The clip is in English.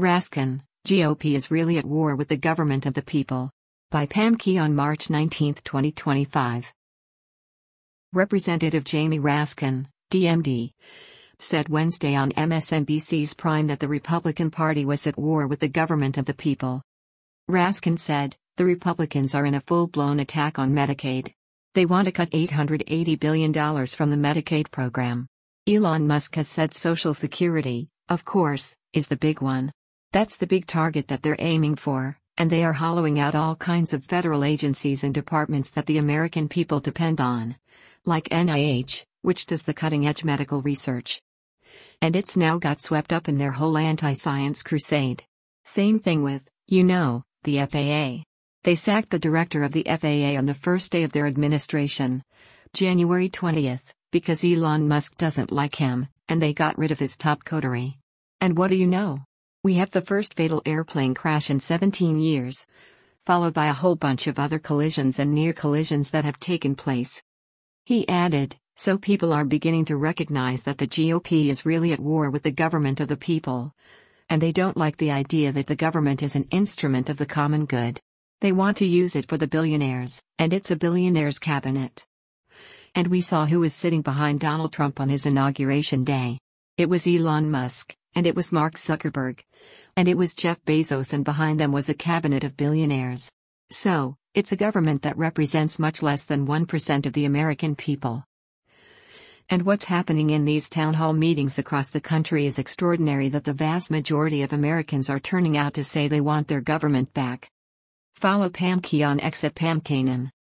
Raskin, GOP is really at war with the government of the people. By Pam Key on March 19, 2025. Representative Jamie Raskin, DMD, said Wednesday on MSNBC's Prime that the Republican Party was at war with the government of the people. Raskin said, the Republicans are in a full-blown attack on Medicaid. They want to cut $880 billion from the Medicaid program. Elon Musk has said Social Security, of course, is the big one. That's the big target that they're aiming for, and they are hollowing out all kinds of federal agencies and departments that the American people depend on. Like NIH, which does the cutting-edge medical research. And it's now got swept up in their whole anti-science crusade. Same thing with, the FAA. They sacked the director of the FAA on the first day of their administration, January 20th, because Elon Musk doesn't like him, and they got rid of his top coterie. And what do you know? We have the first fatal airplane crash in 17 years, followed by a whole bunch of other collisions and near collisions that have taken place. He added, so people are beginning to recognize that the GOP is really at war with the government of the people. And they don't like the idea that the government is an instrument of the common good. They want to use it for the billionaires, and it's a billionaire's cabinet. And we saw who was sitting behind Donald Trump on his inauguration day. It was Elon Musk, and it was Mark Zuckerberg. And it was Jeff Bezos, and behind them was a cabinet of billionaires. So, it's a government that represents much less than 1% of the American people. And what's happening in these town hall meetings across the country is extraordinary, that the vast majority of Americans are turning out to say they want their government back. Follow Pam Key on X at Pam Kanan.